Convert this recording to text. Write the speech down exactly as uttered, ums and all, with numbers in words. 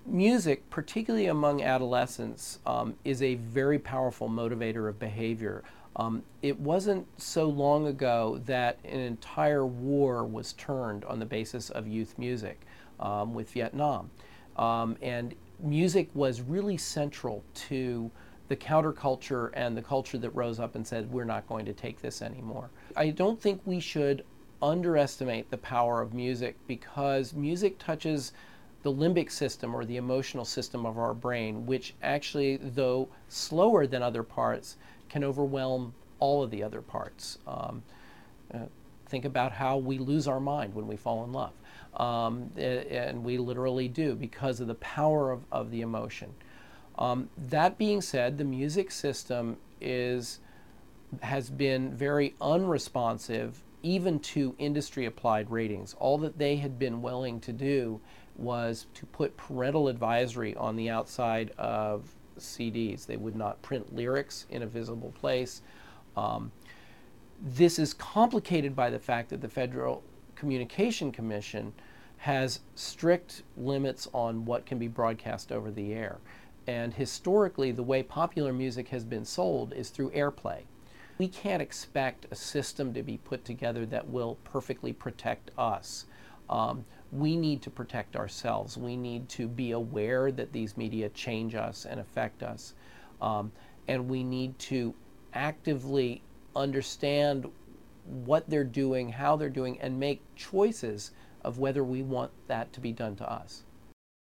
Music, particularly among adolescents, um, is a very powerful motivator of behavior. Um, it wasn't so long ago that an entire war was turned on the basis of youth music um, with Vietnam. Um, and music was really central to the counterculture and the culture that rose up and said, we're not going to take this anymore. I don't think we should underestimate the power of music because music touches the limbic system or the emotional system of our brain, which actually, though slower than other parts, can overwhelm all of the other parts. Um, uh, think about how we lose our mind when we fall in love. Um, and we literally do because of the power of, of the emotion. Um, that being said, the music system is has been very unresponsive even to industry applied ratings. All that they had been willing to do was to put parental advisory on the outside of C Ds. They would not print lyrics in a visible place. Um, this is complicated by the fact that the Federal Communication Commission has strict limits on what can be broadcast over the air. And historically, the way popular music has been sold is through airplay. We can't expect a system to be put together that will perfectly protect us. Um, we need to protect ourselves. We need to be aware that these media change us and affect us. Um, and we need to actively understand what they're doing, how they're doing, and make choices of whether we want that to be done to us.